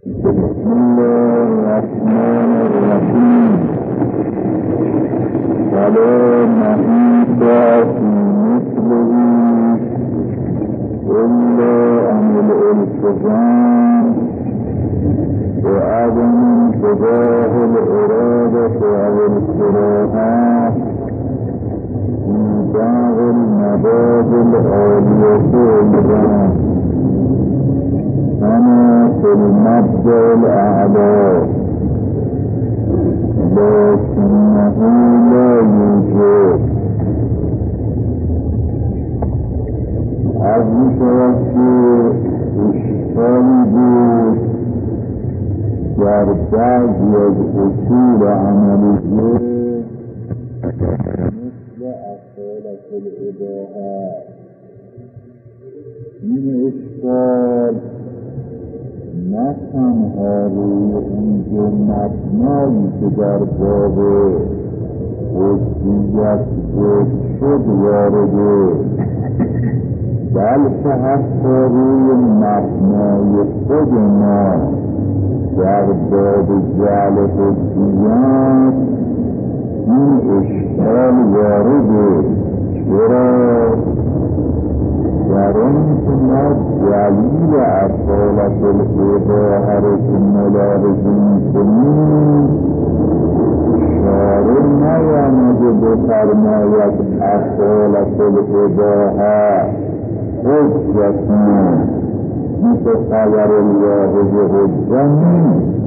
بسم الله الرحمن الرحیم. فلا محیط فی مثله الا عن الالتزام وعدم انتباه الإرادة أو الكراهة في بعض المبادئ العالية والبناء كما في المبدأ الأعلى، لكنه لا يوجد. از میشود که اشکالی بود در بعضی از اصول عملیه مثل اصالت الاباحه. این اشکال نه تنها روی اون دو مبنایی که در باب حجیت ذکر شد وارده، بلکه حتی روی مبنای خود ما در باب جعل حجیت این اشکال وارده. چرا؟ در این که ما دلیل اصالت الاباحه را که ملاحظه می‌کنیم، شارع نیامده بفرماید اصالت الاباحه حجتون مثل خبر الواحد حجه نیست.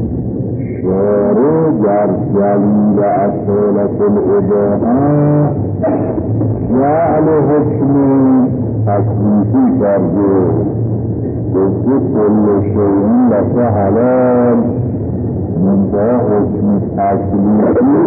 شارع در دلیل اصالت الاباحه جعل حکم تکلیفی کرده، گفته کل شیء لک حلال، منتها حکم تکلیفی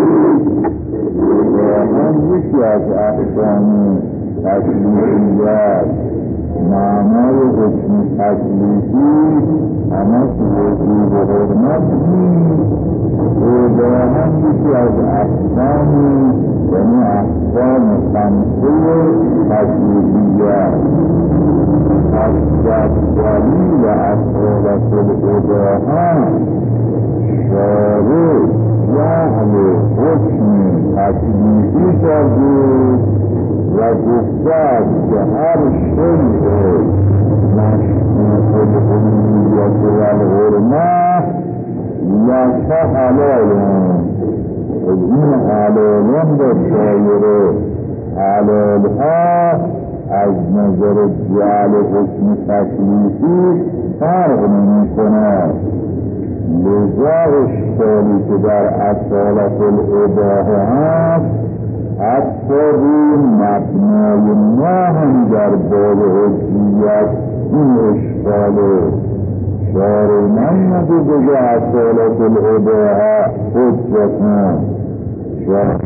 هم یکی از احکام تکلیفیت. معنای حکم تکلیفی همه وجود حرمت نیست، هم یکی از احکام یعنی احکام خمسه تکلیفیت. از دلیل اصالت الاباحه شارع جعل حکم تکلیفی کرده و گفته که هر شیء مشروط الحریت والحرمه لک حلال. این حلالان در دایره حلالها از نظر جعل حکم تکلیفی فرق نمی‌کند. لذا اشکالی که در اصالت الاباحه هست حتی روی مبنای ما هم در باب حجیت این اشکال شارع نیامده بگه اصالت الاباحه حجتون. شارع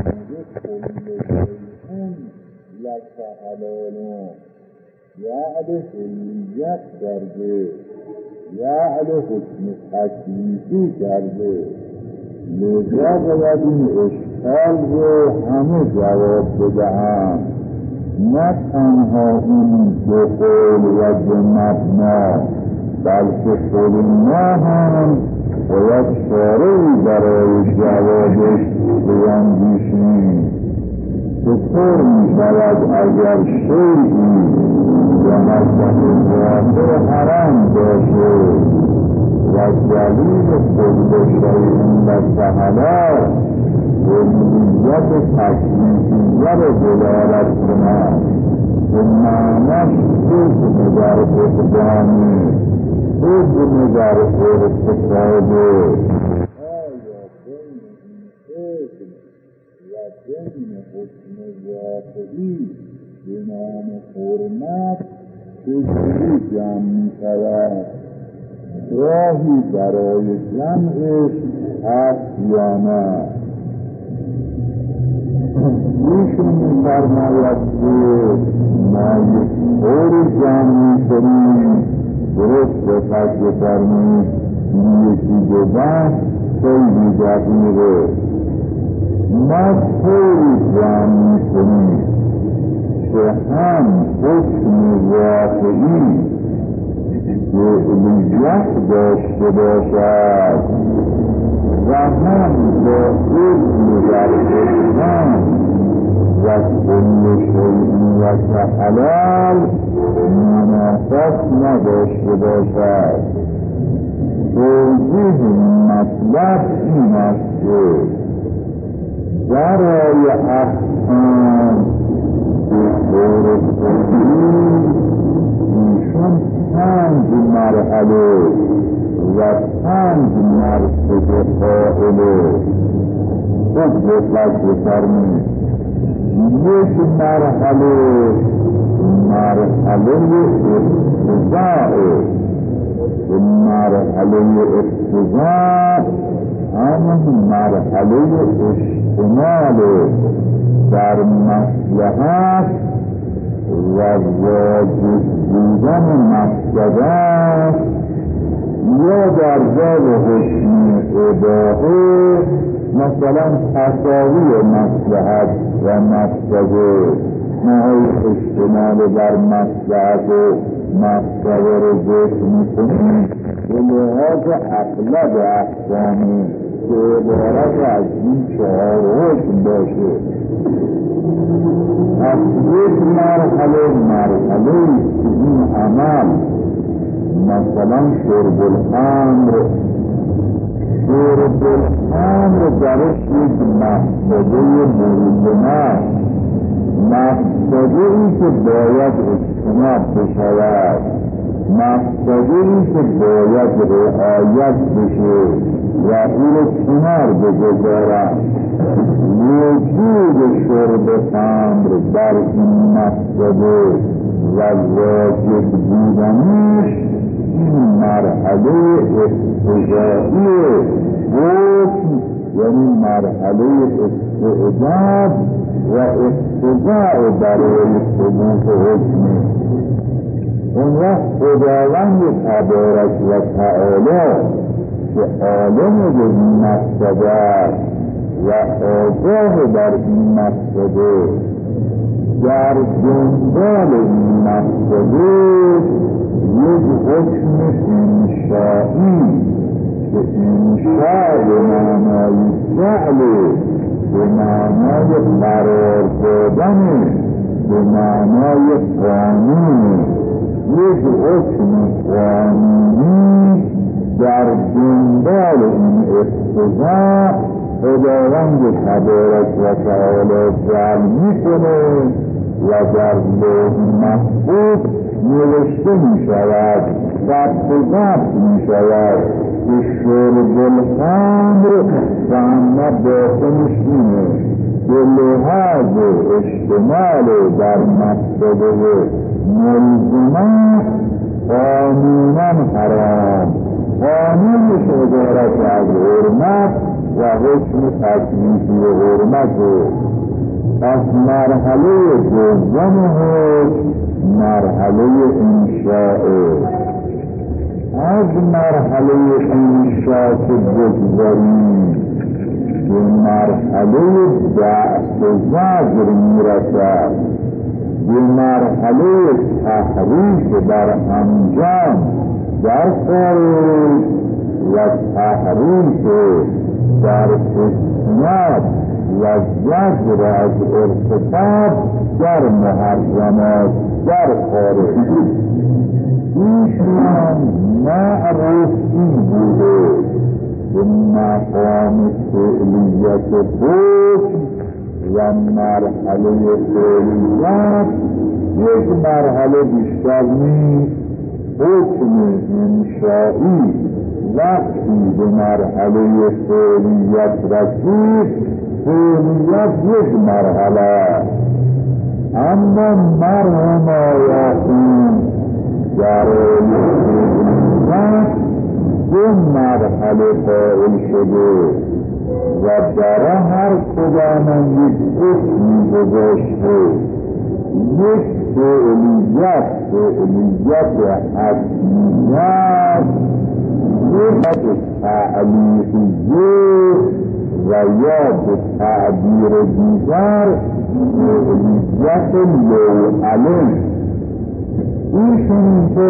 لک حلالون جعل حریت کرده، جعل حکم تکلیفی کرده. لذا باید این اشکال رو همه جواب بدهند، نه تنها این دو قول و دو مبنا، بلکه خود ما هم باید شارعی برای جوابش بیندیشیم. چطور می شود اگر شیئی به حضرت واقع حرام باشه و دلیل کل شیء لک حلال حریت تکلیفیه را دلالت کند که معنیش حکم در اقدامی، حکم در ارتکابه. آیا بین این حکم و بین حکم واقعی به نام حرمت چجوری جمع می‌شود؟ راهی برای جمعش هست یا نه؟ ایشون می‌فرماید که ما یک طوری جمع می‌کنیم، درست به خط فرمایید این یکی دو بحث خیلی دقیقه. ما طوری جمع می‌کنیم که هم حکم واقعی فعلیت داشته باشد و هم با علم در اسلام و کل شیء و حلال منافات نداشته باشد. توضیح مطلب این است که برای احکام به طور کلی ایشان 5 مرحله و 5 مرتبه قائله. خوب دقت بفرمایید. یک مرحله اقتضاء. مرحله اقتضاء همون مرحله اشتمال در مصلحت و واجب بودن مقصد است یا در باب حکم اباحه مثلا تساوی مصلحت و مقصد نهایی اشتمال بر مصلحت و مقصد رو ذکر میکنیم به لحاظ اغلب احکامی که عبارت از این 4 حکم باشه. از یک مرحله است که این عمل مثلا شرب الخمر درش یک مقصده موزنه مقصده‌ای که باید اجتناب بشود، مقصده‌ای که باید رعایت بشه و او رو کنار بگذارند. وجود شرب خمر در این مقصده و واجب بودنش این مرحله اقتضایی حکم، یعنی مرحله استعداد و اقتضاء برای ثبوت حکم. اون وقت خداوند تبارک و تعالی که عالم به این مقصده است و آگاه در این مقصده در دنبال این مقصده یک حکم انشائی که انشاء به معنای فعل، به معنای قرار دادن، به معنای قانون، یک حکم قانونی در دنبال این اقتضا خداوند تبارک و تعالی جعل میکنه و در لوح محفوظ نوشته میشود، ضبط میشود که شرب الخمر و اما باطنش اینه به لحاظ اشتمال در مقصده ملزمه قانونا حرام، قانونش عبارت از حرمت و حکم تکلیفی و حرمت. پس مرحله دوم حکم مرحله انشاء. از مرحله انشاء که بگذاریم به مرحله بعث و زجر میرسد، به مرحله تحریف بر انجام در خارج و تحریف در اجتناب و زجر از ارتکاب در محرمات در خارج. ایشان معروف این بوده که مقام فعلیت حکم و مرحله فعلیت یک مرحله بیشتر نیست. حکم انشائی وقتی به مرحله فعلیت رسید، فعلیت یک مرحله، اما مرحوم آیاتون در فعلیت 2 مرحله قائل شده و برای هر کدام یک حکمی گذاشته. یک فعلیت حتمیت، یک تعلیقیه و یا به تعبیر دیگر فعلیت لوعلم. ایشون اینطور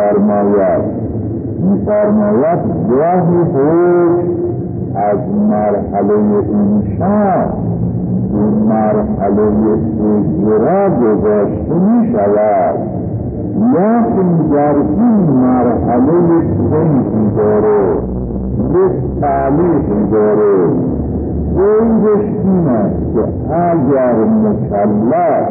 می‌فرماید گاهی حکم از مرحله انشاء به مرحله اجرا گذاشته می‌شود، لیکن در این مرحله صنفی داره، یک تعلیقی داره. قیدش این است که اگر مکلف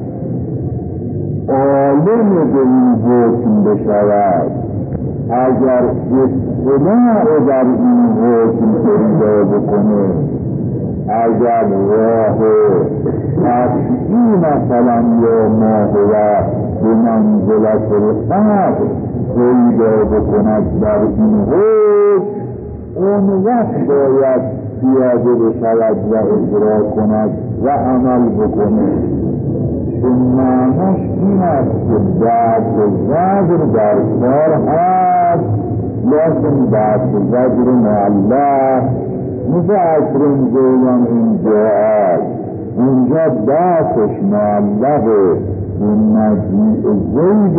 عالم به این حکم بشود، اگر اطلاع در این حکم پیدا بکنه، اگر راه قطعی مثلا یا ماهوه به منزلت القدر پیدا بکند در این حکم، اون وقت باید پیاده بشود و اجرا کند و عمل بکنه. معناش این است که دست و زجر در کار هست، لیکن دست و زجر معلق مثل عصر زیان اینجا هست. اینجا دستش معلقه به مجیع زید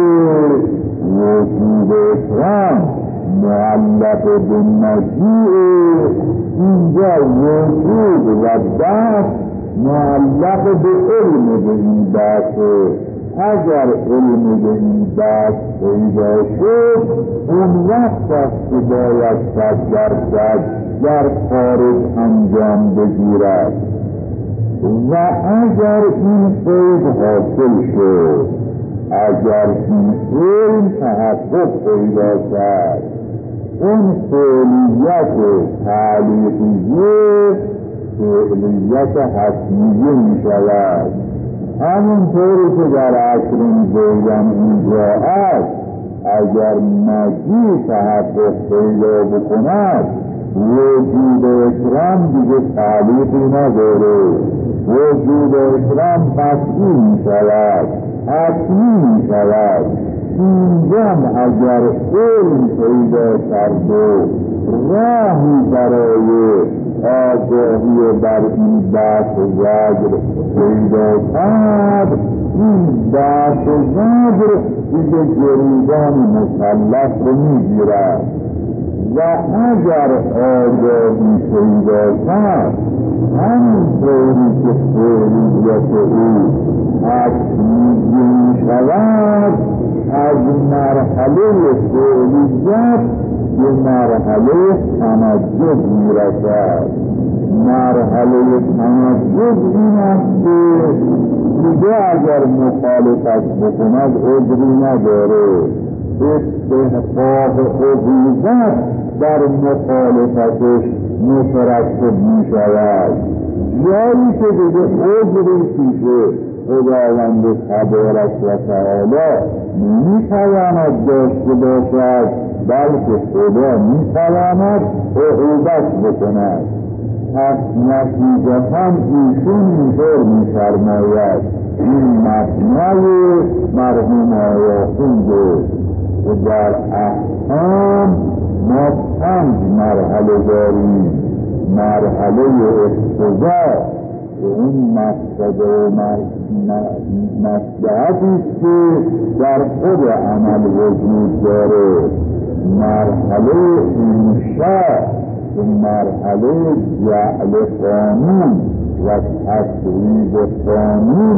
وجود اکرام، معلق به مجیع اینجا وجود و دست معلق به علم به این بحث. اگر علم به این بحث پیدا شد، اون وقت است که باید 100% در خارج انجام بگیرد. و اگر این قید حاصل شد، اگر این علم تحقق پیدا کرد، اون فعلیت تعلیقیه فعلیت حتمیه می شود. همونطوری که در عصر زیدن اینجا است، اگر مجیع تحقق پیدا بکند، وجود اکرام دیگه تعلیقی نداره، وجود اکرام قطعی می شود، حتمی می شود. اینجا اگر علم پیدا کرد و راهی برای آگاهی بر این بحث و زجر پیدا کرد، این بحث و زجر دیگه گریبان مکلف رو میگیرد. و اگر آگاهی پیدا کرد، همین طوری که فعلیت او حتمی میشود، از مرحله فعلیت به مرحله تمجد میرسد. مرحله تمجد این است که دیگه اگر مخالفت بکند عذری نداره، استحقاق عقوبت در مخالفتش مترتب می شود. جایی که دیگه عذری پیشه خداوند تبارک و تعالی نمی تواند داشته باشد، بلکه خدا می تواند عقوبت بکند. پس نتیجتا ایشون اینطور می فرماید، این مبنای مرحوم آیاخونده که در احکام ما 5 مرحله داریم. مرحله اقتضا که اون مقصد و مصلحتی است که در خود عمل وجود داره. مرحله انشاء که مرحله جعل قانون و تصویب قانون،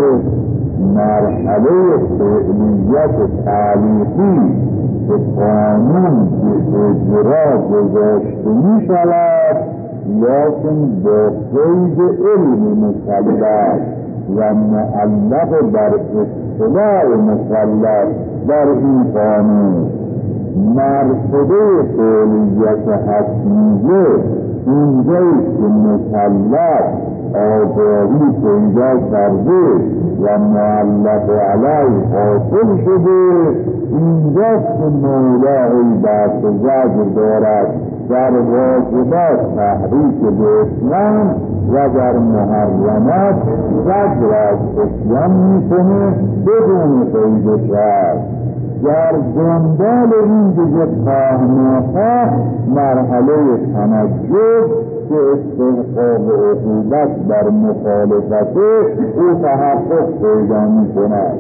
مرحله فعلیت تعلیقی که قانون به اجرا گذاشته می شود، لیکن با قید علم مکلف و معلق بر اطلاع مکلف در این قانون. مرتبه فعلیت حتمیه اینجایی که مکلف آگاهی پیدا کرده و معلق علیه حاصل شده، اینجاست که مولاهی بحث و زجر دارد در واجبات تحریک به اسلام و در محرمات زجر از اسلام میکنه بدون قید و شرط. در دنبال این دیگه خواه نخواه مرحله تمجد که استحقاق عقوبت بر مخالفته او تحقق پیدا می‌کند.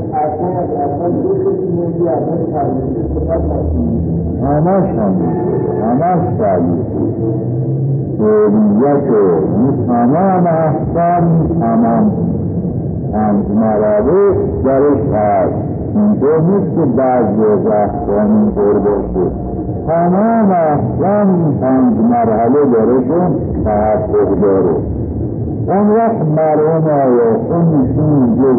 همش تعلیقی فعلیت تمام احکام تمام 5 مرحله درش هست. اینطور نیست که بعضی از احکام اینطور باشه، تمام احکام 5 مرحله درشون تحقق داره. اون وقت مرحوم آیاتون ایشون اینجا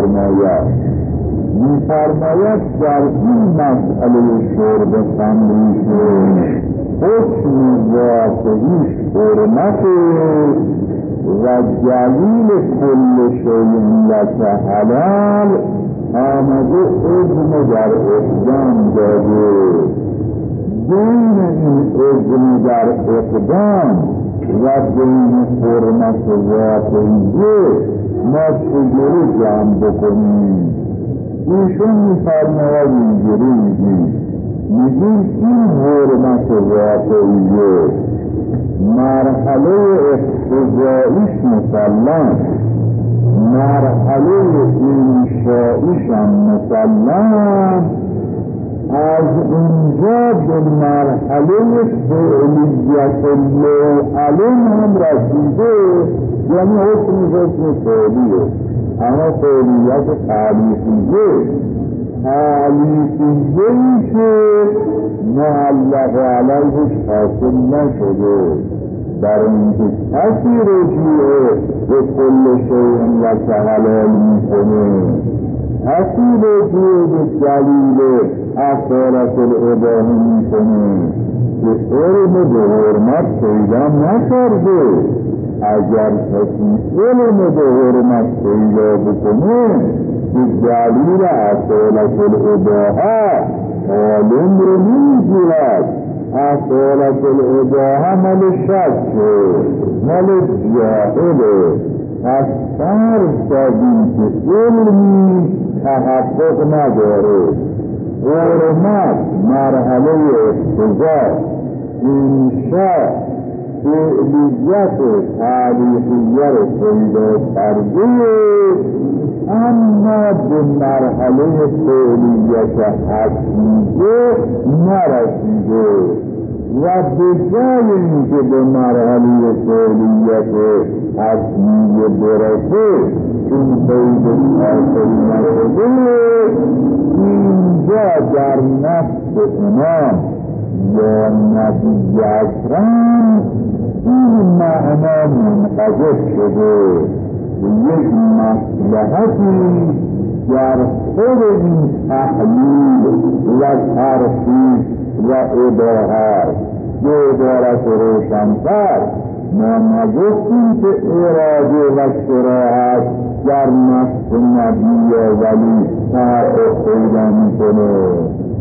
میفرماید در این مسئله شرب خمریشه حکم واقعیش حرمته و دلیل کل شیء لک حلال آمده اذن در اقدام داده. بین این اذن در اقدام و بین حرمت واقعیه ما چجوری جمع بکنیم؟ ایشون میفرماید اینجوری میگیم این حرمت واقعیه مرحله اقتضاییش مسلم، مرحله انشائیش هم مسلم، از اونجا به مرحله فعلیت الله علم هم رسیده، یعنی حکم فعلیه. اما فعلیت تعلیقیه که معلق علیهش حاصل نشده، در اینکه کسی رجوع به کل شیء لک حلال میکنه، کسی رجوع به دلیل اصالت الاباحه میکنه که علم به حرمت پیدا نکرده. اگر کسی علم به حرمت پیدا بکنه به دلیل اصالت الاباحه عالم رو نمیگیرد. اصالت الاباحه مال شکه، مال جاهله. از فرض کردیم که علمی تحقق نداره. حرمت مرحله اقتضا، انشاء فعلیت تعلیقیه رو پیدا کرده، اما به مرحله فعلیت حتمیه نرسیده و به جای اینکه به مرحله فعلیت حتمیه برسه چون پیدش حاصل نشده، اینجا در نفس امام یا نبی اکرم این معنا منقذف شده. یک مصلحتی در خود این تحلیل و ترخیص و اباحت به عبارت روشن‌تر ما نگفتیم که اراده و صراحت در نفس نبی ولی تحقق پیدا میکنه.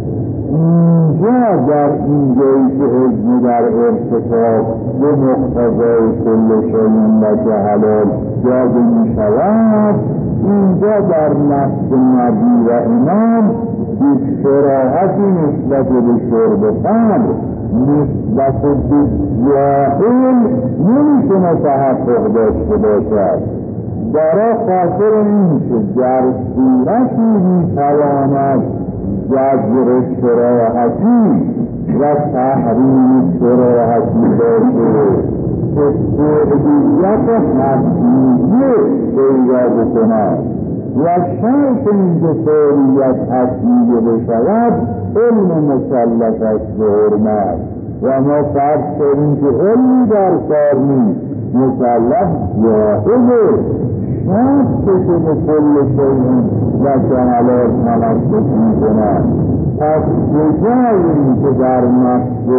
اینجا در اینجایی که اذن در ارتکاب به مقتضای کل شیء لک حلال داده می شود، اینجا در نفس نبی و امام یک صراحتی نسبت به شرب خمر نسبت به جاهل نمیتونه تحقق داشته باشد. برای خاطر این که در صورتی میتواند جزر صراحتی و تحریم صراحتی باشه که فعلیت حتمیه پیدا بکند و شرط این که فعلیت حتمیه بشود علم مسلط است به حرمت و ما فرض کردیم که علمی در کار نیست، مسلط جاهله، شرط که به کل شیء لک حلال تمسک می‌کند. پس بجای اینکه در نفس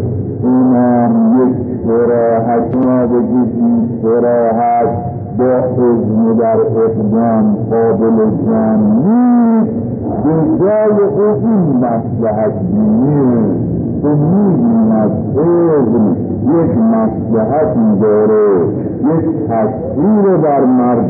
امام یک صراحت ما بگید این صراحت با اذن در اقدام قابل جمع نیست، بجای او این مصلحت بینیه که می‌بیند اذن یک مصلحتی داره، یک تأثیر بر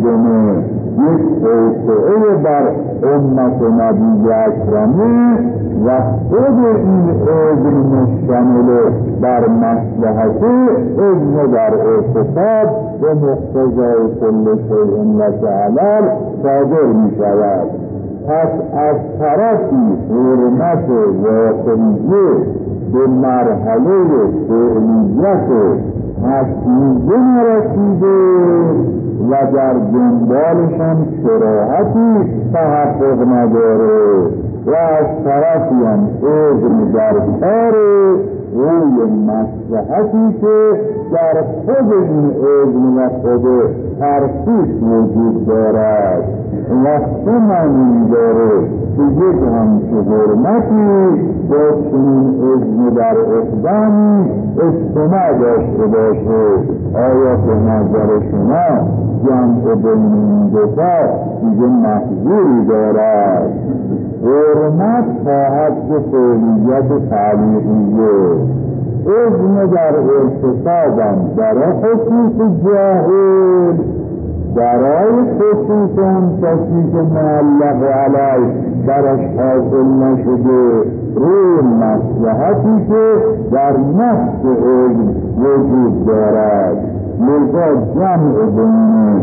مردمه، یک توسعه بر امت نبی اکرمه، و خود این اذن مشتمل بر مصلحت اذن در ارتکاب به مقتضای کل شیء لک علل صادر می شود. پس از طرفی حرمت واقعیه به مرحله فعلیت حسیزه نرسیده و در دنبالشان صراحتی تحقق نداره و از طرفی هم اذن در کار روی مصلحتی که در خود این اذن و خود ترخیص وجود دارد و چه معنی داره که یک همچه حرمتی با چنین اذن در اقدامی اجتماع داشته باشه. آیا به نظر شما جمع بین این دوتا دیگه محضوری دارد؟ حرمت خواهد که فعلیت تعلیقیه، اذن در ارتکابم برای خصوص جاهل، برای خصوص هم کسی که معلق علیه برش حاصل نشده روی مصلحتی که در نفس اذن وجود دارد. لذا جمع بین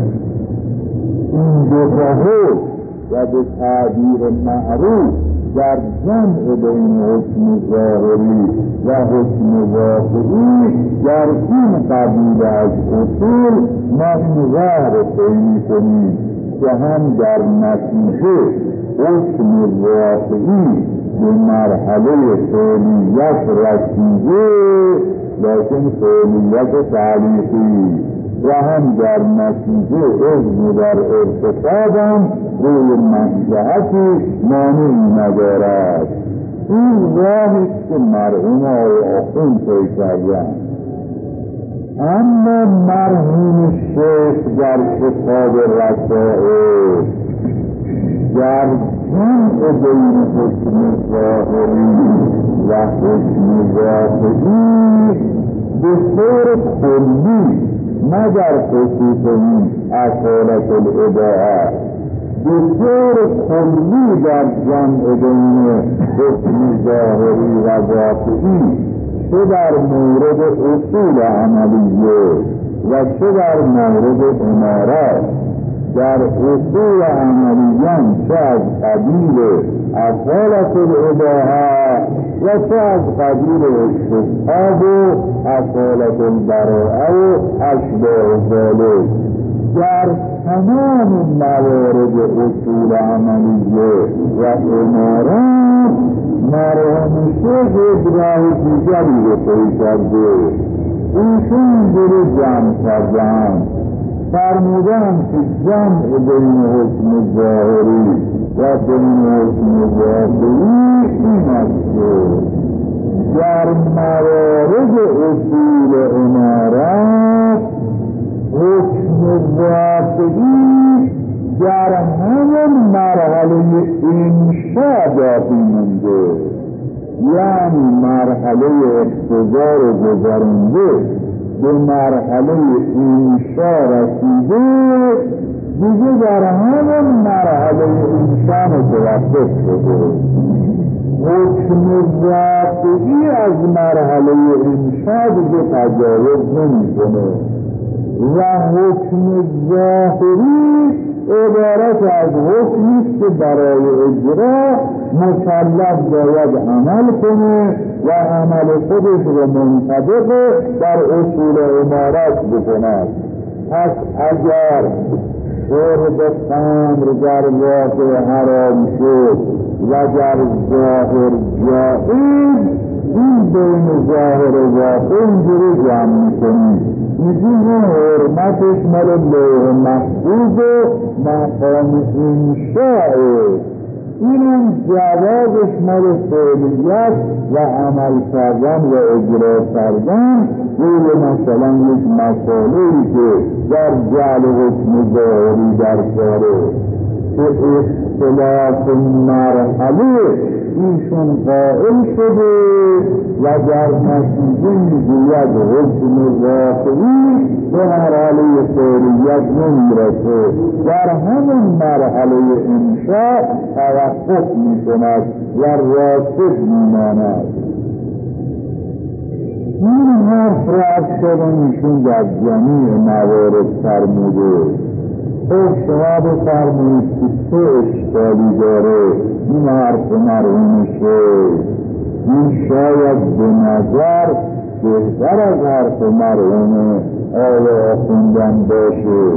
این دوتا و به تعبیر معروف در جمع بین حکم ظاهری و حکم واقعی در این قبیل از اصول ما این راه رو طی کنیم که هم در نتیجه حکم واقعی به مرحله فعلیت رسیده لیکن فعلیت تعلیقی و هم در نتیجه اذن در ارتکابم روی مصلحتی مانعی ندارد. این راهی که مرحوم آقای آخوند طی کردند. اما مرحوم شیخ در کتاب رسائل در جمع بین حکم ظاهری و حکم واقعی به طور کلی نه در خصوص این اصالت الاباحه به طور کلی در جمع بین حکم ظاهری و واقعی چه در مورد اصول عملیه و چه در مورد امارات در اصول عملیان چه از قبیل اصالت الاباحه و چه از قبیل استصحاب و اصالت البراءه و اشباه ذلک در تمام موارد اصول عملیه و امارات مرحوم شیخ ابراهیم دیگری رو طی کرده. ایشون رو جمع کردن فرمودن که جمع بین حکم ظاهری و بین حکم واقعی این است که در موارد اصول امارات حکم واقعی در همون مرحله انشاء باقی مونده، یعنی مرحله اقتضا رو گذرنده به مرحله انشاء رسیده دیگه در همون مرحله انشاء متوقف شده. حکم واقعی از مرحله انشاء دیگه تجاوز نمی‌کنه و حکم ظاهری عبارت از حکمی است که برای اجرا مکلف باید عمل کنه و عمل خودش رو منطبق بر اصول امارات بکند. پس اگر شرب خمر در واقع حرام شد و در ظاهر جائز، این بین ظاهر و واقع اینجوری جمع میکنیم میگیم حرمتش مال لوح محفوظ و مقام انشاءه، اینم جوازش مال فعلیت و عمل کردن و اجرا کردن روی مثلا یک مسئله‌ای که در جعل حکم ظاهری در کاره که اختلاف مرحله ایشون قائل شده و در نتیجه میگوید حکم واقعی به مرحله فعلیت نمیرسه، در همون مرحله انشاء توقف میکند و راسخ میماند. این حرف را از شدنشون در جمیع موارد فرموده. خب شما بفرمایید که چه اشکالی داره این حرف مرحوم شیخ؟ این شاید به نظر بهتر از حرف مرحوم آقا خوندن باشه.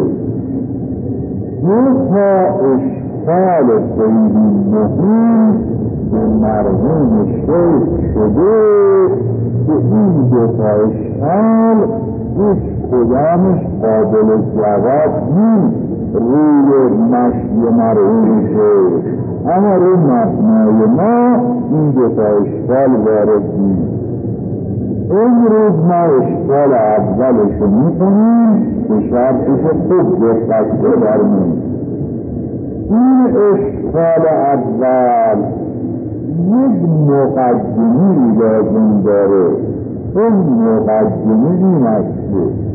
دو تا اشکال خیلی مهم به مرحوم شیخ شده که این دو تا اشکال هیچ کدامش قابل جواب نیست روی مشی مرحوم شیخ، اما روی مبنای ما این دو تا اشکال وارد نیست. امروز ما اشکال اولشو میکنیم به شرطی که خوب دقت بفرمایید. این اشکال اول یک مقدمی لازم داره. این مقدمه این است که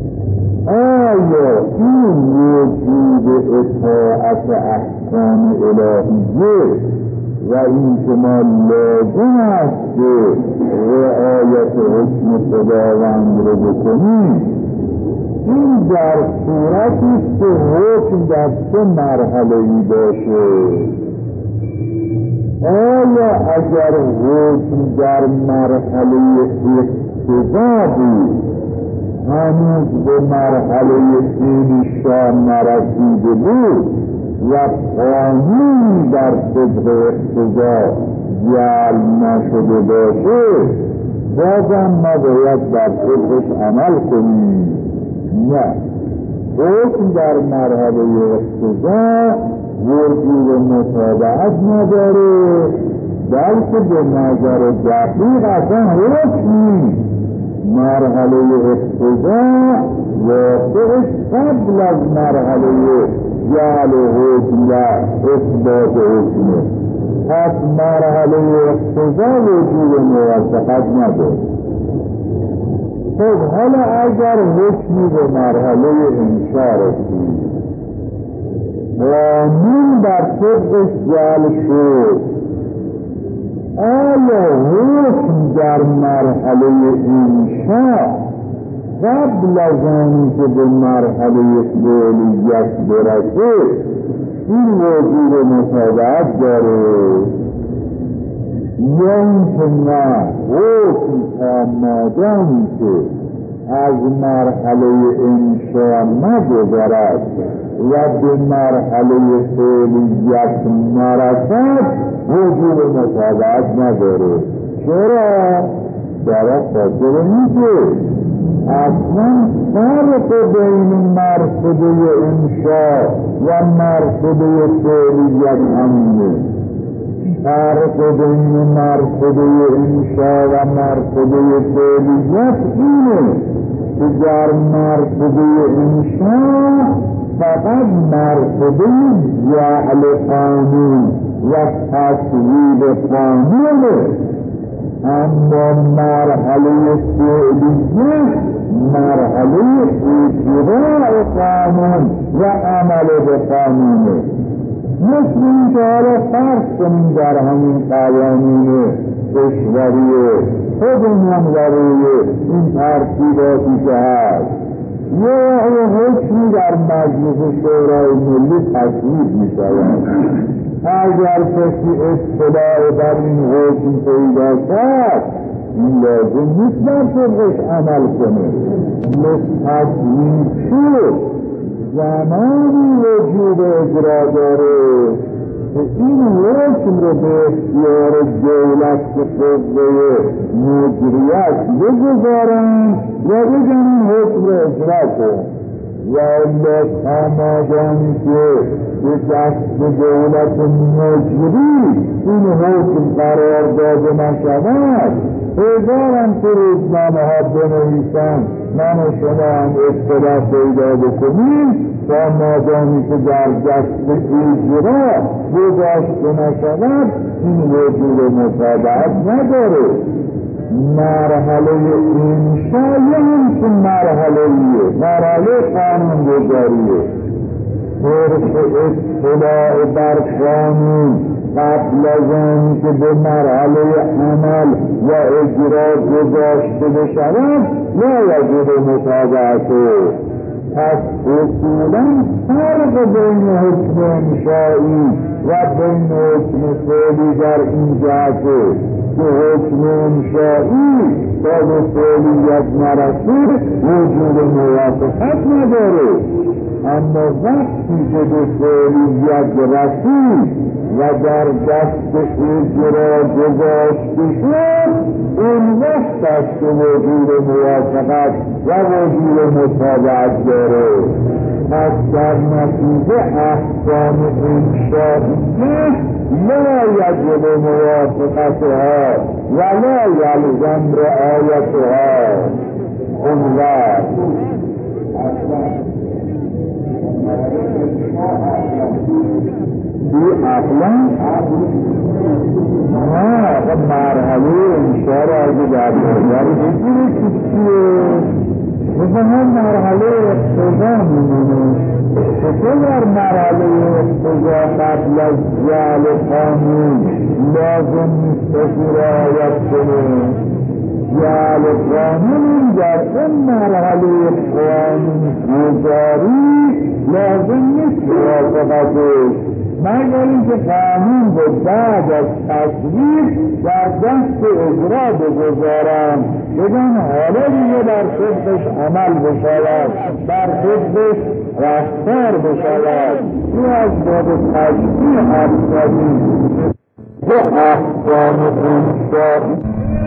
آیا این وجود اطاعت احکام الهیه و این که ما لازم است که رعایت حکم خداوند رو بکنیم، این در صورتی است که حکم در چه مرحله‌ای باشه؟ آیا اگر حکم در مرحله اقتضا بود هنوز به مرحله انشاء نرسیده بود و قانونی در صدق اقتضا جعل نشده باشه، بازم ما باید در صدقش عمل کنیم؟ نه، حکم در مرحله اقتضا وجود متابعت نداره، بلکه به نظر دقیق اصلا حکمی مرحله اقتضا واقعش قبل از مرحله جعل حکم و اثبات حکمه. پس مرحله اقتضا وجود موافقت نداره. خب حالا اگر حکمی به مرحله انشاء رسید، قانون بر طبقش جعل شد، آیا حکم در مرحله انشاء قبل از آن که به مرحله فعلیت برسه این وجود متابعت داره، یا اینکه نه، حکم تا مادامی که از مرحله انشاء نگذرد و به مرحله فعلیت نرسد وجود متابعت نداره. چرا؟ در خاطر اینکه اصلا فرق بین مرتبه انشاء و مرتبه فعلیت همینه. فرق بین مرتبه انشاء و مرتبه فعلیت اینه که در مرتبه انشاء فقط مرتبه جعل قانون و تصویب قانونه، اما مرحله فعلیت مرحله اجراء قانون و عمل به قانونه. مثل این که حالا فرض کنیم در همین قوانین کشوری خودمان و روی این ترتیباتی که هست یا حکمی در مجلس شورای ملی تصویب می شود، اگر کسی اطلاع بر این حکم پیدا کرد این لازم نیست بر طبقش عمل کنه. تصویب شد زمانی وجود اجرا داره که این حکم رو به اختیار دولت که قوه مجریت بگذارن و بگن این حکم رو اجرا کن، و الا تمادانی که به دست دولت مجری این حکم قرار داده نشود، هزارم که روزنامه ها بنویسن من و شما هم اطلاع پیدا بکنیم، تا مادامی که در دست اجرا گذاشته نشود این وجود مطابقت نداره. مرحله انشا یه همچون مرحله قانونگذاریه. صرف اطلاع بر قانون قبل از آن که به مرحله عمل و اجرا گذاشته بشود لا یجب مطابقته. پس اصولا فرق بین حکم انشایی و بین حکم فعلی در این جهته که حکم انشایی تا به فعلیت نرسید وجود موافقت نداره، اما وقتی که به فعلیت رسید و در دست اجرا گذاشته شد این وقت است که وجود موافقت و وجود مطابقت داره. پس در نتیجه احکام انشائیه لا یجب موافقتها و لا یلزم رعایتها. اونور بی اقلا مرحله انشاء را اگه در نظر بگیرید که چیه؟ مثل هم مرحله اقتضا میمونه. چطور در مرحله اقتضا قبل از جعل قانون لازم نیست کسی رعایت کنه؟ جعل قانون در این مرحله قانون گذاری لازم نیست موافقتش، مگر اینکه قانون رو بعد از تصویب در دست اجرا بگذارم، بگن حالا دیگه در خودش عمل بشود، در خودش رفتار بشود. این از باب تشبیه افزایی به احکام انشائی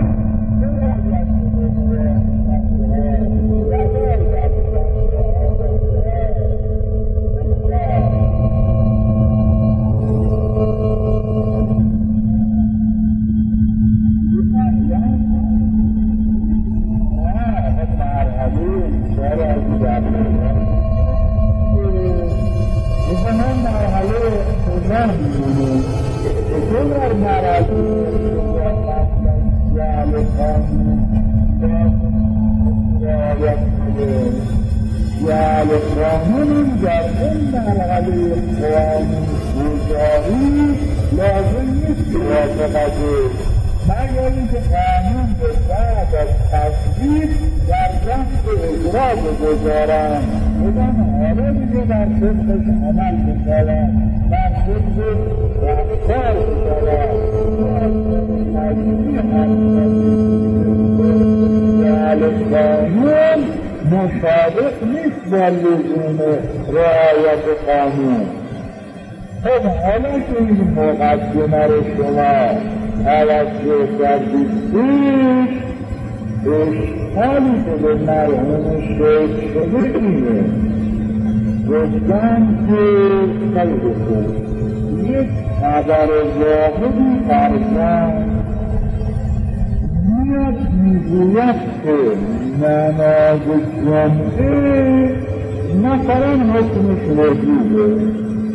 قانون در این مرحله قانون گذاری لازم نیست موافقتش، مگر اینکه قانون به بعد از تصویب در دست اجرا بگذارم، بگن حالا دیگه در خودش عمل بشود، در خودش رفتار بشود. قانون مشابه نیست با لزوم رعایت قانون. خب حالا که این مقدمه رو شما توجه کردید، اشکالی که به مرحوم شیخ شده اینه، گفتن که خیلی خوب یک خبر واحدی فرزن میاد میگوید که نماز جمعه مثلا حکمش وجوده.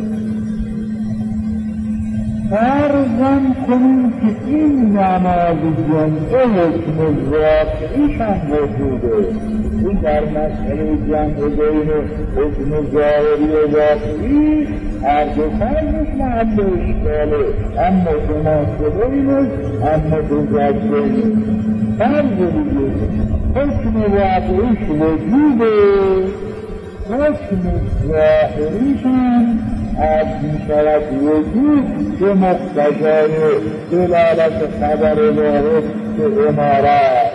فرضاً کنیم که این نماز جمعه حکم ذاتیش هم وجوده. این در مسئله جمع بین حکم ظاهری و ذاتی هر دو فرضش محل اشکاله، اما مناسبه اینش اما گذشته اینش. فرض دیگه حکم واقعیش وجوده، حکم ظاهریش هم از میشود وجود که مقتضای دلالت خبر واحد به امارت.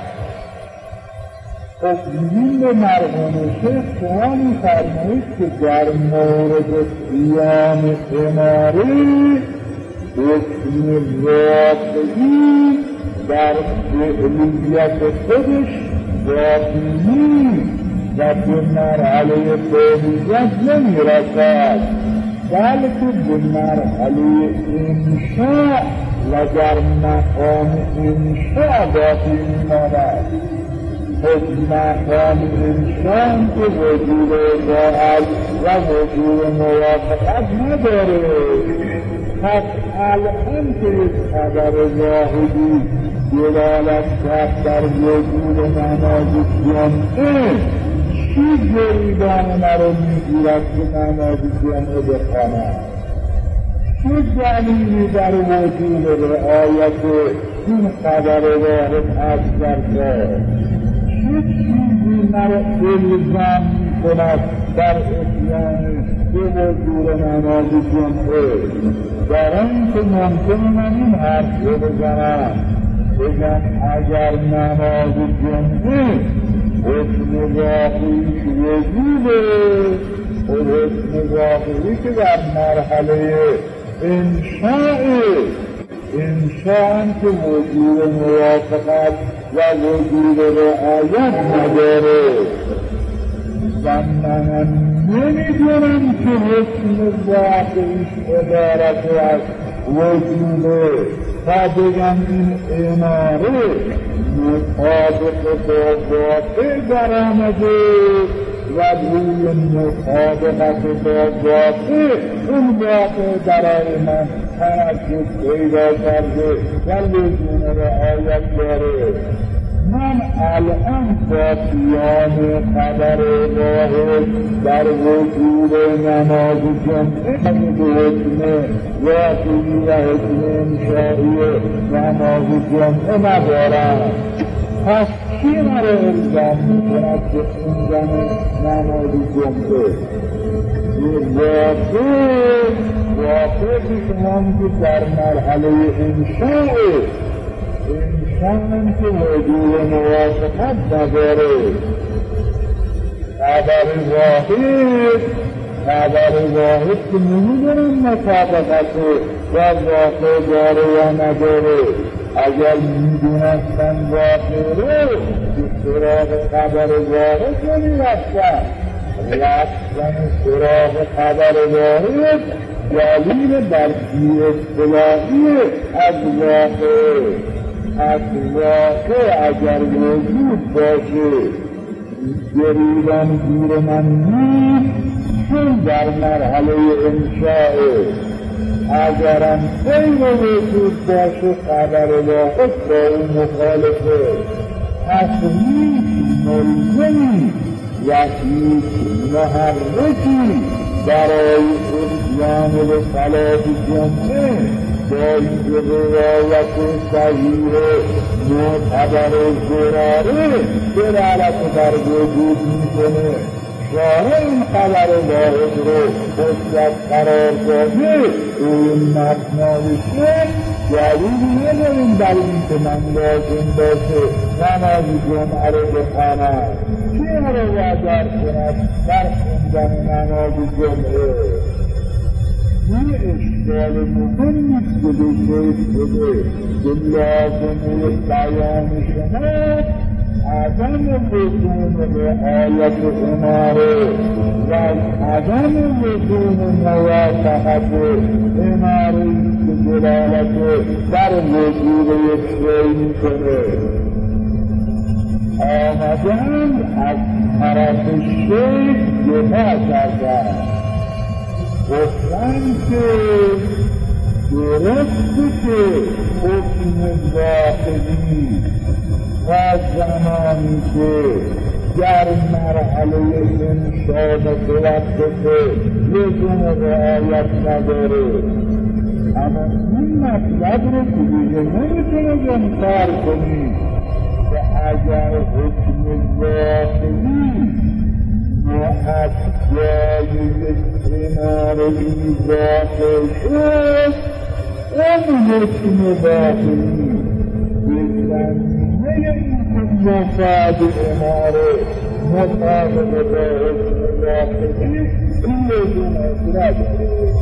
این به مرحوم شیخ شما می‌فرمایید که در مورد قیام اماره حکم واقعی در فعلیت خودش باقی نیست و به مرحله فعلیت نمی‌رسد، بلکه به مرحله انشاء و در مقام انشاء باقی می‌ماند. خود مقام انسان که وجود اطاعت و وجود موافقت نداره. پس الان که یک خبر واحدی دلالت کرد در وجود نماز جمعه، چی گریبان مرا میگیرد که نماز جمعه بخوانم؟ چه دلیلی در وجود رعایت این خبر واحد هست در کار؟ چه چیزی مرا الزام میکند در اتیان به وجود نماز جمعه؟ در آن که ممکن من این حرف رو بزنم، بگم اگر نماز جمعه حکم واقعیش وجوده، و حکم واقعی که در مرحله انشاء که وجود موافقت و وجود رعایت نداره، و من نمیدونم که حکم واقعیش عبارت از وجوده تا بگم این اماره مطابق با واقع در آمده و روی مطابقت با واقع اون واقع برای من تنجد پیدا کرده و لزوم رعایت داره. من الان با قیام خبر واحد در وجود نماز جمعه به حکم واقعی و حکم انشائی نماز جمعه ندارم. پس کی مرا الزام میکند که خوندن نماز جمعه؟ واقعی که هم که در مرحله انشاء انسان که وجود موافقت نداره، خبر واحد که نمیدونم مطابقت و واقع داره یا نداره. اگر میدونستن واقع رو که سراغ خبر واحد نمیرفتن، رفتن سراغ خبر واحد دلیل برکی اصطلاحی از واقع اگر وجود باشه گریبان گیر من نیست، چون در مرحله انشاء اگرم غیر وجود باشه خبر واحد با اون مخالفه. پس هیچ ملزمی و هیچ محرکی برای اتیان به صلاة جمعه با این روایت صحیح معتبر زراره دلالت بر وجود میکنه. شارع این خبر واحد رو حجت قرار داده، این مبنایشه دلیلی نداریم بر این که من لازم باشه نماز جمعه رو بخوانم. کی رو وادار کند در خوندن نماز جمعه؟ این اشکال مهمی است که بشه شده که لازمه بیان شما عدم لزوم رعایت اماره و عدم لزوم موافقت اماره که دلالت در وجود یک شیء میکنه. آمدند از طرف شیء دفاع کردند، گفتند که درسته که حکم واقعی و زمانی که در مرحله انشاء متوقفه لزوم رعایت نداره، اما این مطلب رو که دیگه نمیتونه انکار کنید که اگر حکم واقعی جای یک امارهی واقع شد، اون حکم واقعی مفاد اماره مطابق با حکم واقعی این لزوم اجرا داره.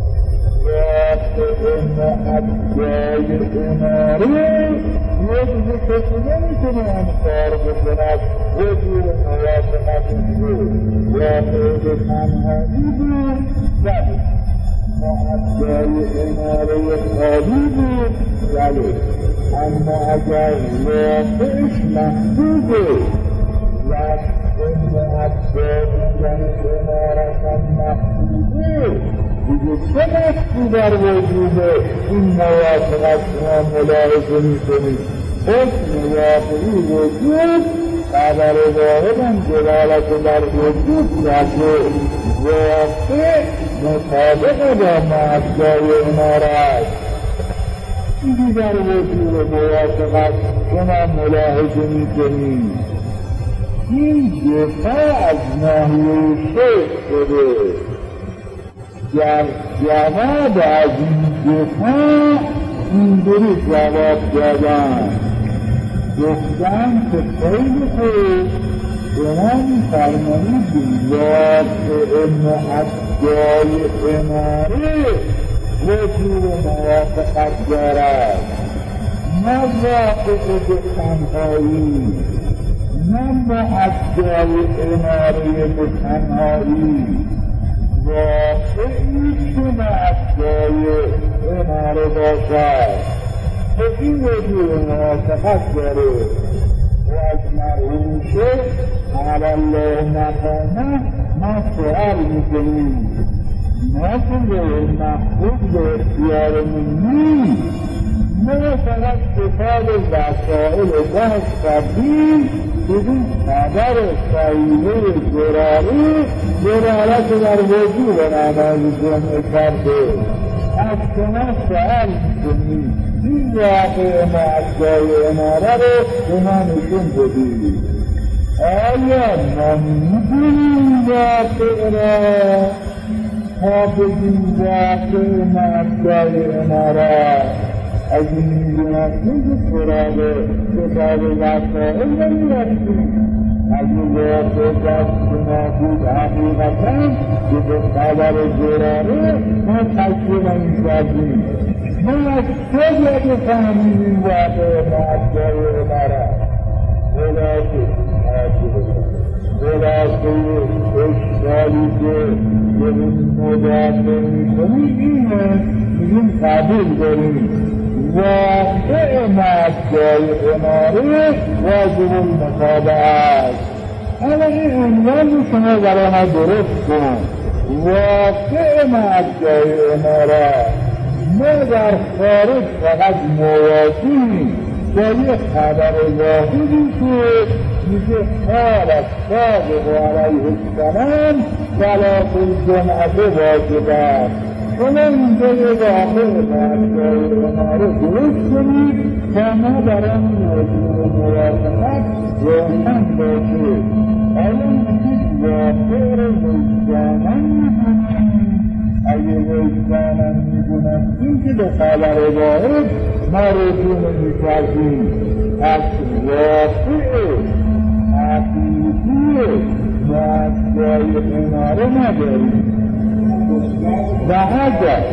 واقع جای اماره یک کسی نمیتونه انکار بکند وجود موافقت بود، واقع به تنهایی بود ولی معدای اماره خالی بود ولی، اما اگر واقعش محدوده چه نفسی در وجود این موافقت شما ملاحظه میکنید؟ حکم واقعی وجود خبر واحد هم دلالت بر وجود کرده واقع مطابق با معجزای امارت چیزی در وجود موافقت شما ملاحظه میکنید. این دفاع از ناحیه شیخ شده. در جواب از این دفاع اینجوری جواب دادن، گفتن که خیلی خوب شما می‌فرمایید واقع معجزای اماره وجود موافقت دارد، نه واقع به تنهایی، نه معجزای اماره به تنهایی. واقعی که معجزای اماره باشد به این وجود موافقت داره و از مرحوم شیخ علی الله مقامه ما سؤال میکنیم، ما که محفوظ به اختیارمون نیست، ما فقط کتاب وسائل بحث کردیم که این خبر صحیحه ضراری دلالت در وجود نماز جمعه کرده. از شما سؤال میکنیم این واقع معجزای اماره رو به ما نشون بدید. آیا ما میدونیم واقع را تا بگیم واقع معجزای اماره؟ از این میدونستیم که سراغ کتاب وسائل نمیرفتیم. از این واقع دست ما بود حقیقتا که به خبر ضراره ما تشکیل نمی‌کردیم. ما از کجا بفهمیم این واقع معجزای اماره؟ خلاصه اشکالی که به این مدافع میکنیم اینه، میگیم قبول داریم واقع معجزای اماره واجب المتابعه است. اما این عنوان شما برای ما درست کن، واقع معجزای اماره. ما در خارج فقط موافقیم با یک خبر واحدی که میگه قال الصادق علیه السلام صلاة الجمعه واجب است. شما اینجا یه واقع معجزای اماره درست کنید تا ما برای موضوع موافقت روشن باشه. آیا میگید واقع رو وجدانن میدونیم؟ اگه وجدانن میدونستیم که به خبر واحد ما رجوع نمی‌کردیم. پس واقع حقیقی معجزای اماره نداریم. و اگر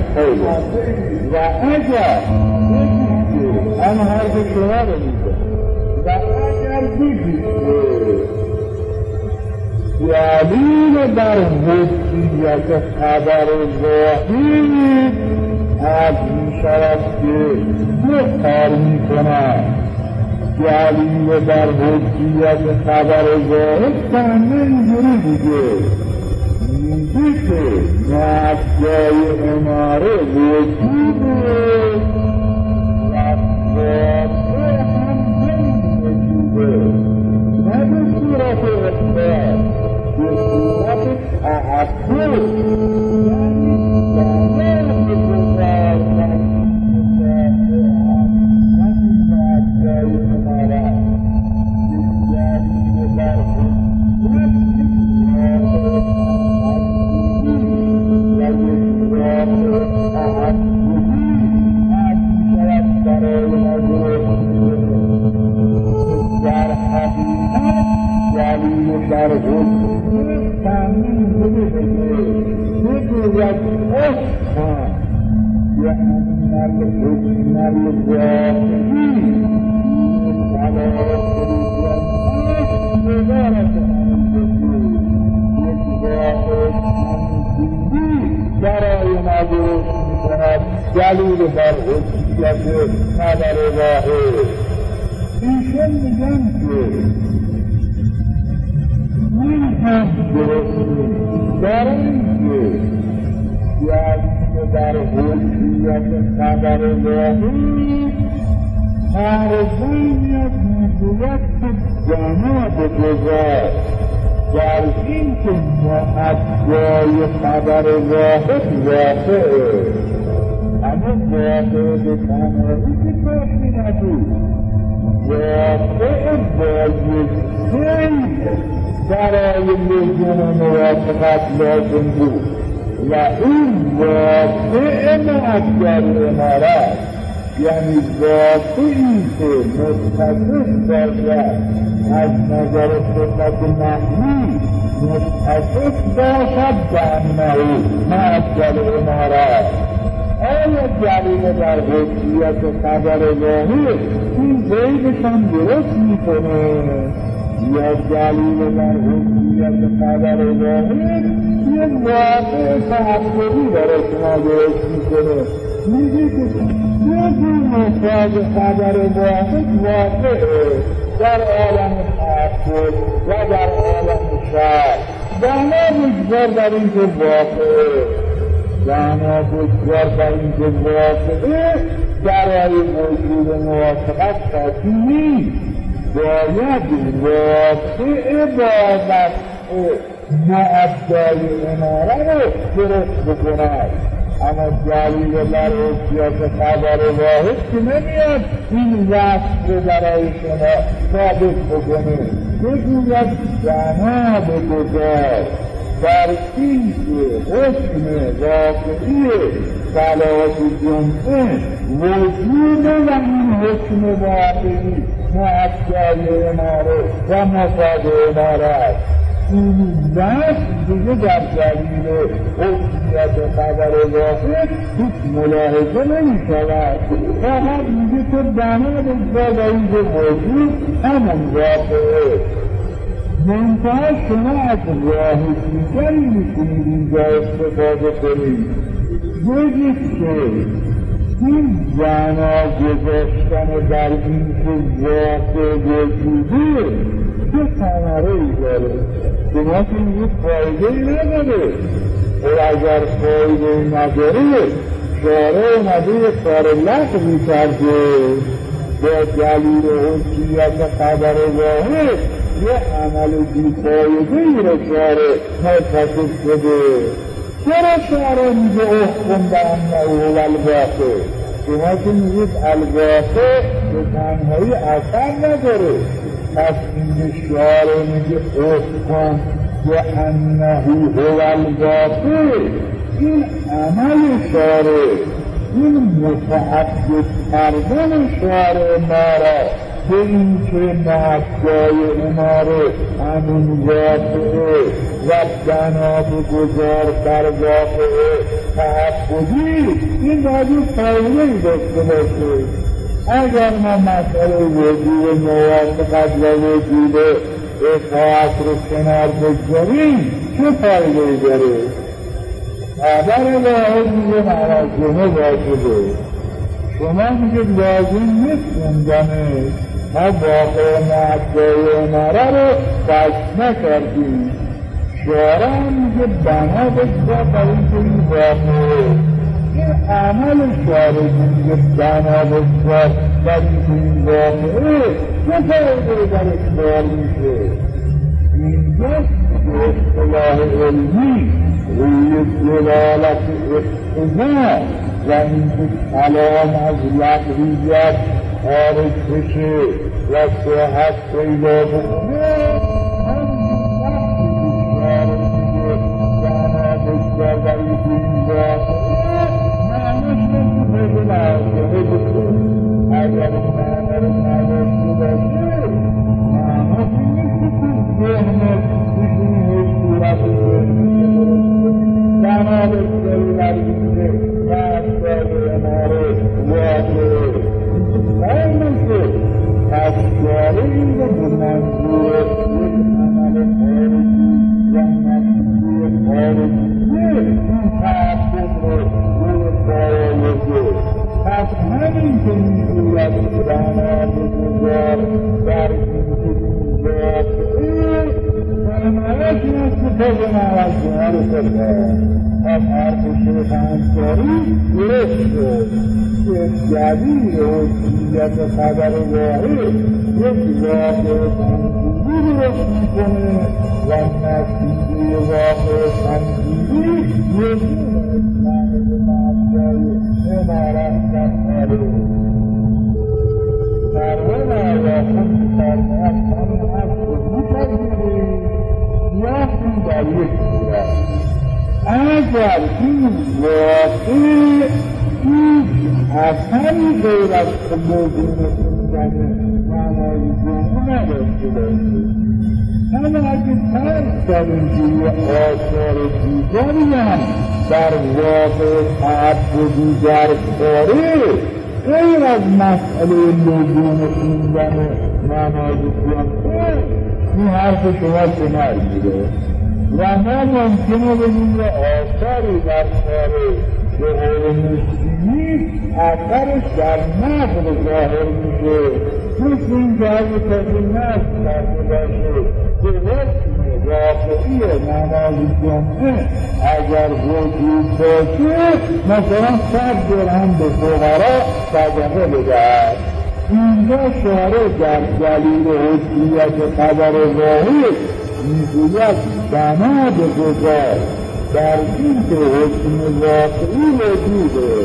اما حرف شما رو میگه و اگر بگید دلیل بر حجیت خبر واحد از میشود که دو کار میکنند. دلیل بر حجیت خبر واحد فهمه اینجوری دیگه میگه که معجزای اماره وجوده و واقع هم وجوده، نه به صورت اخبار، به صورت تعبد. در حکم تامین بده بگوید اصلا یعنی الحکم الواقعی صلوات ندارد یک واقع منزلی برای ما درست میکند دلیل بر حجیت خبر واحد. ایشون میگن که برای اینکه یعنی در حجیت خبر واحد معرضی میاد میگوید که جناب گذار در این که معدای خبر واحد واقعه، اما واقع به تنهایی که کافی نبود، واقع با یک سیل برای لزوم موافقت لازم بود و این واقع معدل امارت، یعنی واقعی که متصف باشد از نظر صفت معنی، متصف باشد بانه معدل امارت. آیا دلیل در حجیت خبر واحد این قیدشان درست میکنه یا دلیل در حجیت خبر واحد یه واقع تحقیقی برای شما درست میکنه؟ میگه که یکی مفاد خبر واحد واقعه در عالم تحقیق و در عالم شرع، بنا بگذار در این که واقعه، بنا بگذار در این که واقعه برای موجود موافقت کافی نیست، باید واقع با وقع معدای اماره رو درست بکند. اما دلیل در حجیت خبر واحد که نمیاد این وصف رو برای شما ثابت بکنه، بگوید جناب گذار در این که حکم واقعی صلات جمعه وجود و این حکم واقعی معدای اماره و مفاد اماره این دست دیگه در دلیل حجیت خبر واحد هیچ ملاحظه نمی شود، فقط میگه که بنا بگذار در این وجود همون واقعه. منتها شما از راه دیگری میتونید اینجا استفاده کنید، بگید که این بنا گذاشتن در این که واقع وجوده چه ثمره ای داره؟ شما که میگید فایده ای نداره، و اگر فایده ای نداره شارع اومده یه کار لغوی کرده با دلیل حجیت خبر واحد یه عمل بیفایده ای رو شارع مرتکب شده. چرا شارع میگه احکم به انه هو الواقع؟ شما که میگید الواقع به تنهایی اثر نداره، پس این شارع میگه احکم به انه هو الواقع، این عمل شارع، این متعدد کردن شارع ما را به این که معدای اماره همون واقعه و بنا بگذار بر واقعه تحقیقی، این باید فایده‌ای داشته باشه. اگر ما مسئله وجود موافقت و وجود اطاعت رو کنار بگذاریم چه فایده‌ای داره؟ خبر واحد میگه موازنه واجبه، شما میگه لازم نیست خوندنه، ما واقع معدای اماره رو فصل نکردیم، شارع میگه بنا بگذار بر این که این واقعه، این عمل شارع میگه بنا بگذار بر این که این واقعه چه فایده در اکبار میشه؟ اینجاست به اصطلاح علمی روی دلالت اقتضا و اینکه کلام از لغویت خارج بشه و صحت پیدا بکنه، ترجمه رو کنم از حرف شیخ انصاری درست شد که جدید حجیت خبر واحد یک واقع تنظیری درست میکنه و نتیجه واقع تنظیری یک اسلام مبدای امارت کناره درون آیاخون فرمایت همین هست می‌پذیریم یا در یک صورت اگر این واقع هیچ اثری غیر از موضوع خوندن معنای جمعه نداشته باشید اما اگه فرض کردیم که آثار دیگری هم در واقع تعبدی در کاره غیر از مسئله لزوم خوندن معنای جمعه این حرف شما کنار میره و ما ممکنه بگیم که آثاری در کار به قول مسلمی اثرش در نقل ظاهر میشه مثل این که اگه کسی نقل کرده باشه که حکم واقعی نماز جمعه اگر وجود باشه مثلا 100 درهم به فقرا صدقه بدهد اینجا شارع در دلیل حجیت خبر واحد میگوید بنا به گذار در این که حکم واقعی وجوده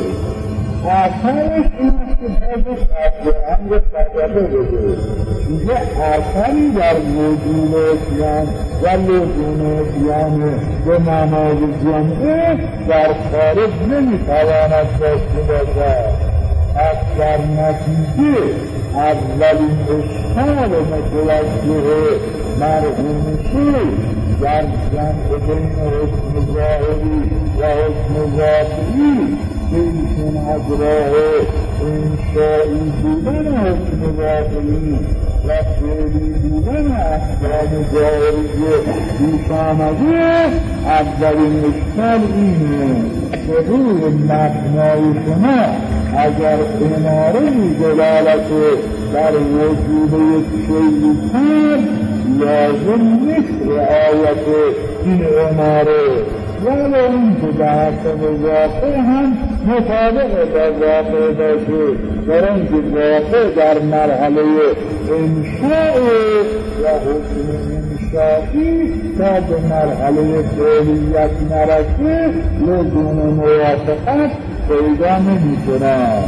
اثرش این است که بازش از امر صدقه بده دیگه اثری در وجود اسلام و لزوم اسلام به نماز جمعه در خارج نمیتواند داشته باشد از در نتیجه اولین اشکال متوجه مرحوم شد در جمع بین حکم ظاهری و حکم واقعی که ایشون از راه انشایی بودن حکم واقعی و فعلی بودن احکام ظاهری پیش آمده اولین اشکال اینه که روی مبنای شما اگر اماره‌ای دلالت در وجود یک شیئی کرد لازم نیست رعایت این اماره ولی این که در حسب واقع هم مطابق با واقع باشه در اینکه واقع در مرحله انشاء و حکم انشائی تا به مرحله فعلیت نرسه لزوم موافقت پیدا نمی کند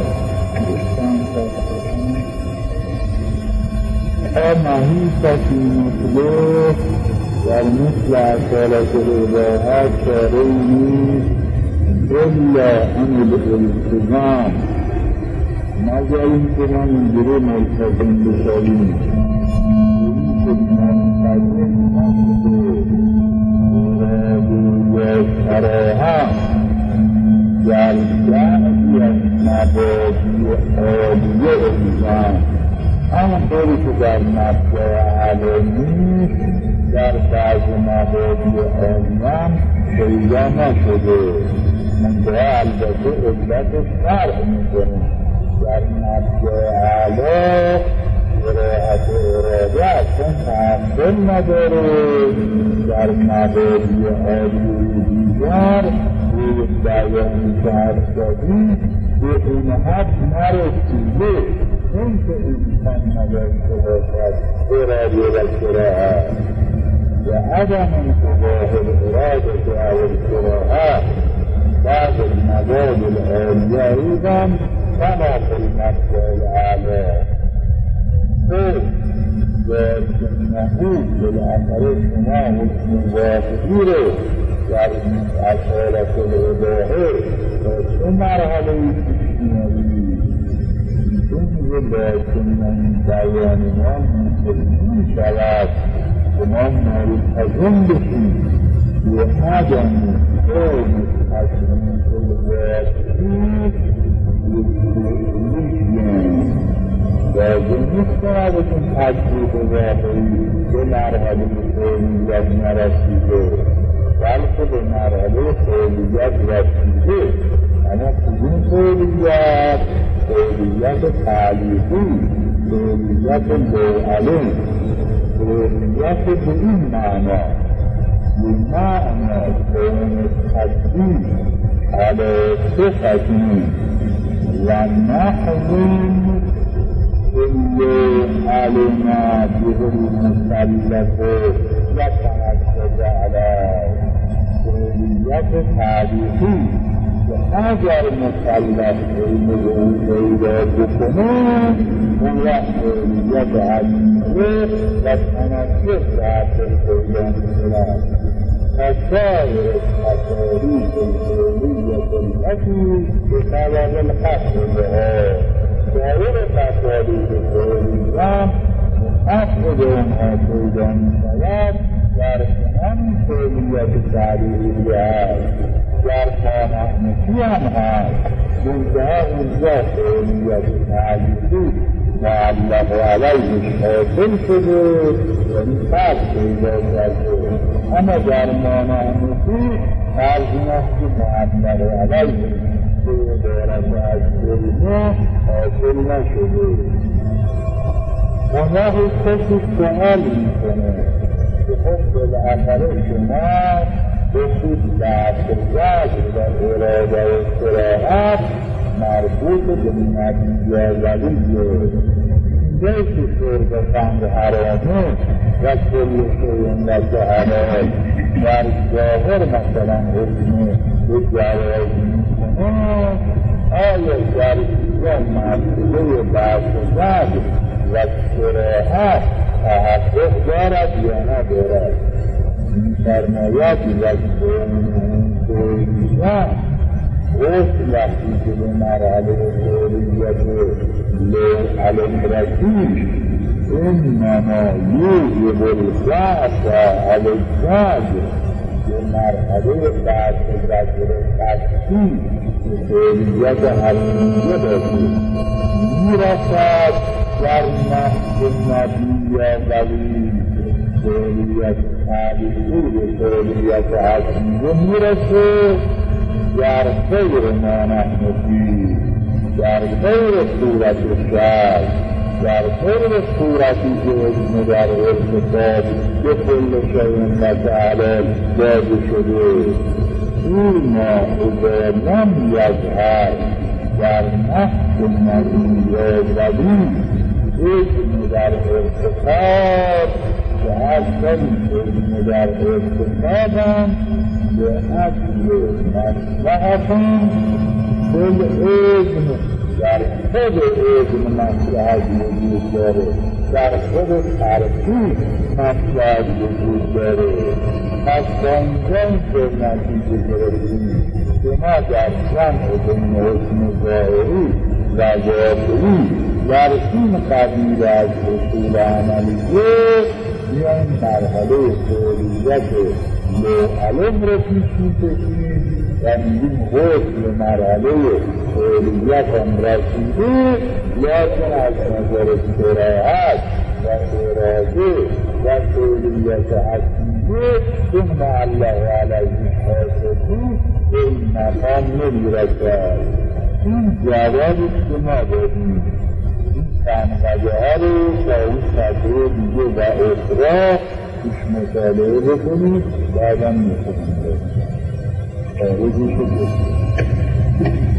نحیف فی مطلق در مثل اصالت الاباحت چاره‌ای نیست الا عن الالتزام مگر این که ما اینجوری ملتزم بشویم این که ملتزم نشده مرادی کراهت در بعضی از مبادی عالیه انسان همونطوری که در مبدأ عالمی در بعض مبادی عالیان پیدا نشده منطقه البته علت فرق میکنه در مبدأ اعلی قرائت اراده اصلا تحصیل نداره در مبادی عالی دیگر روی بیانی که هستادی به این حد نرسیده این که انسان نداشته باشد اراده و قرائت و عدم انتباه الاراده و القرائت بعد المبادی العالیه ایضا کما فی المبدأ الاعلی نحوز بالاثر شما حکم واقعی رو در اصالت الاباحه تا چه مرحله ای پیش می‌آیید این یه لازم این بیان ما می شود که ما ملتزم بشیم به عدم قوم تصمیم الواقعی لازم نیست که ازشون تجرید واقعی به مرحله فعلیت نرسیده بلکه به مرحله فعلیت رسیده اما کدوم فعلیت؟ فعلیت تعلیقی فعلیت لوعلم فعلیت به این معنا بمعنى كون التقديم على صفة ونحو كل علما به المسلف يتعدد على كلية تاريخي اگر مسلح علم او پیدا بکنه اون وقت کلیت عظیمه و تنکر ساعت پیدا می‌کند فسائر التکالیف الکلیة التي بسبب القصد بها سایر تکالیف کلیه مقصد اونها پیدا می‌شود در همین کلیت تعریفی است در مانحنفی هم هست منتها اونجا کلیت تعریفی معلق علیهش حاصل شده یعنی فرق پیدا کرده اما در مانحنفی فرض است که معلق علیهش که دارد از کلمه حاصل نشده اونها کسی سؤال میکنه که خب بالاخره شما بسید لحظه و اراده و استراحت مربوط به نتیجه ولیه جایی که شرب خمر حرامه و کل شیعندت حلال در ظاهر مثلا حکم به جواز میکنه آیا در اینجا مرتبه بحث و استراحت تحقق دارد یا ندارد فرماید وقتیان غسل وقتی که به مرحله فوریت علم رسید انما یوجب الخاص علی الزاجر به مرحله بعد زجر قصدی به فوریت حسنیه باشید میرسد در نفس نبی ولی فوریت تعلیقی به فوریت حسنیه میرسه در غیر مانحنفی در غیر صورت شرع در غیر صورتی که علم در ارتباط به کل شیء حلال داده شده این ما اذا لم یظهر در نفس نبی ولی علم در ارتباط که اصلا علم در ارتباطم به اصل مصلحتم کل علم در خود علم مصلحت وجود داره در خود ترتیب مصلحت وجود داره پس بانجان که نتیجه گرفتیم که ما در جمع بین حکم ظاهری و واقعی در این قبیل از اصول عملیه بیایم مرحله فوریت علم رو پیش می‌کشیم و میگیم حکم مرحله فوریت هم رسیده لیکن از نظر استراحت و اراده و فوریت حسیده این معلق علیه حاصلی به این مقام نمیرسد این جوابی که ما دادیم تنقضه ها رو با اون سطح دیگه و اخرى توش مطالعه بکنید بعدم میخونیم خارجی شد